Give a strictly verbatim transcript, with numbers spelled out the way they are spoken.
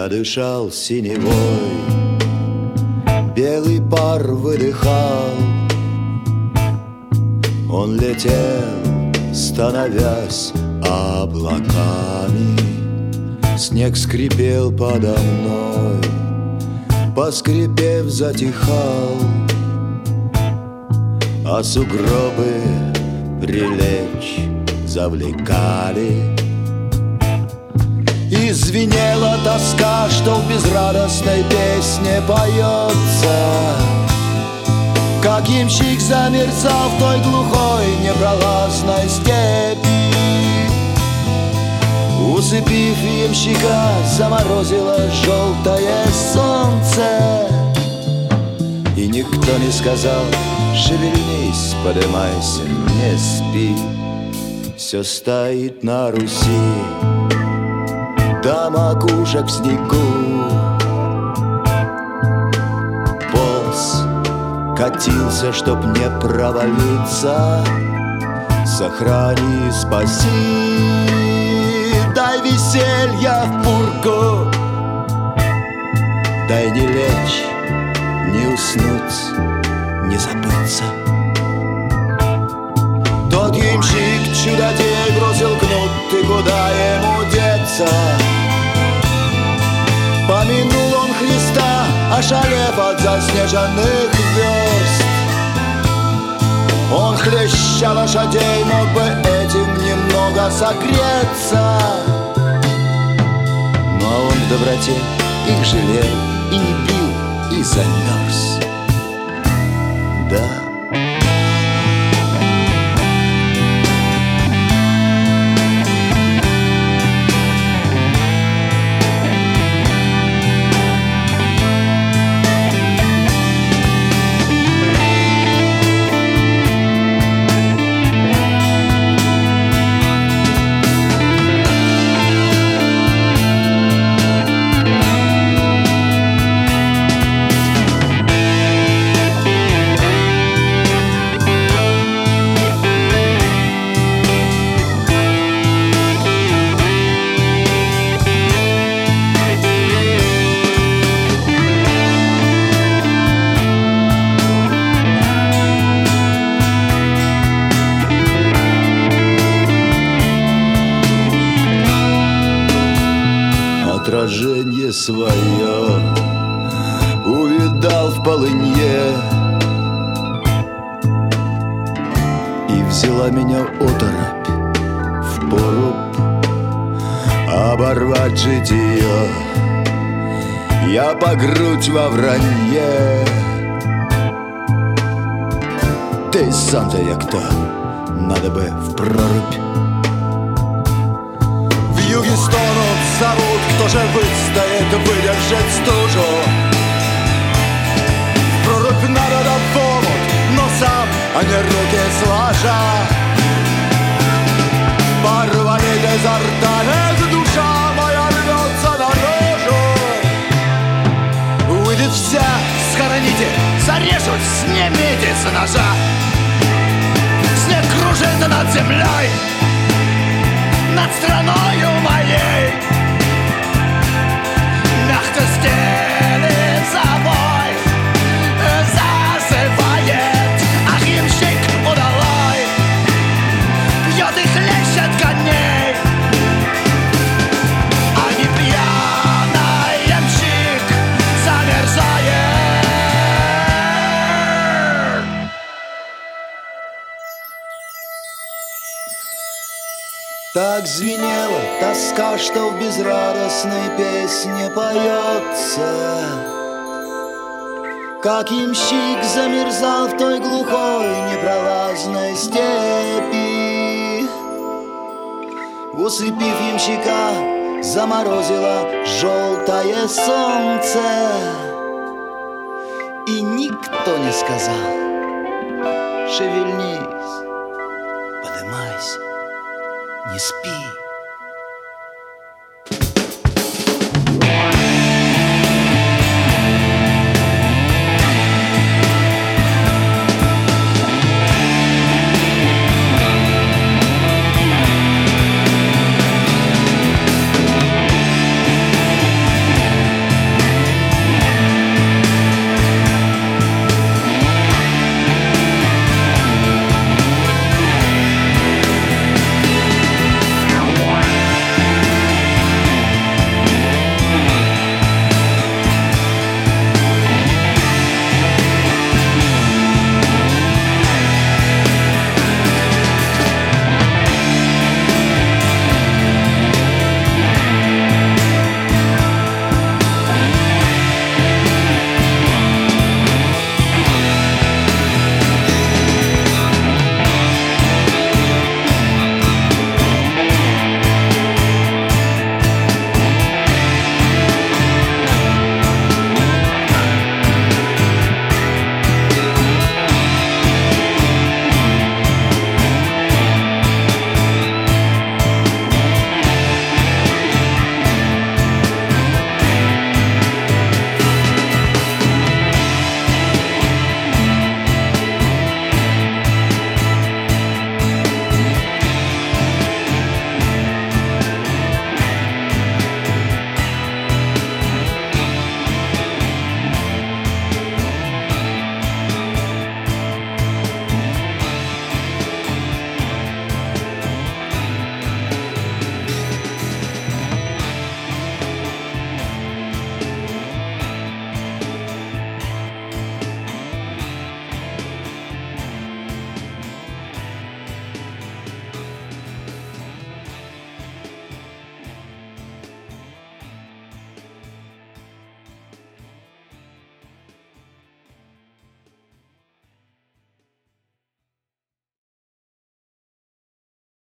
Я дышал синевой, белый пар выдыхал. Он летел, становясь облаками. Снег скрипел подо мной, поскрипев, затихал. А сугробы прилечь завлекали. И звенела тоска, что в безрадостной песне поется. Как ямщик замерцал в той глухой непролазной степи. Усыпив ямщика, заморозило желтое солнце. И никто не сказал: шевельнись, подымайся, не спи. Все стоит на Руси до макушек в снегу. Полз, катился, чтоб не провалиться. Сохрани, спаси, дай веселья в пургу. Дай не лечь, не уснуть, не забыться. Тот ямщик чудодей бросил кнут, и куда ему деться? Помянул он Христа, ошалев от заснеженных верст. Он, хлеща лошадей, мог бы этим немного согреться. Но он в доброте их жалел и не бил, и замерз. Да. Отражение свое увидал в полынье, и взяла меня оторопь в поруб оборвать житие. Я по грудь во вранье. Ты сам-то я кто? Надо бы в прорубь. В юге стонут, зовут, кто же выстоит, выдержит стужу. В прорубь надо да в омут, но сам, а не руки сложа. Порвали изо рта, эта душа моя рвется наружу. Выйдет вся, схороните, зарежут, снимите с ножа. Снег кружится над землей, над страною моей. Мягко стелит собой, зазывает. Ах, ямщик удалой, бьет и хлещет коней. А не пьяный ямщик замерзает. Так звенела тоска, что в безрадостной песне поется. Как ямщик замерзал в той глухой непролазной степи. Усыпив ямщика, заморозило желтое солнце. И никто не сказал: шевельнись, подымайся, не спи.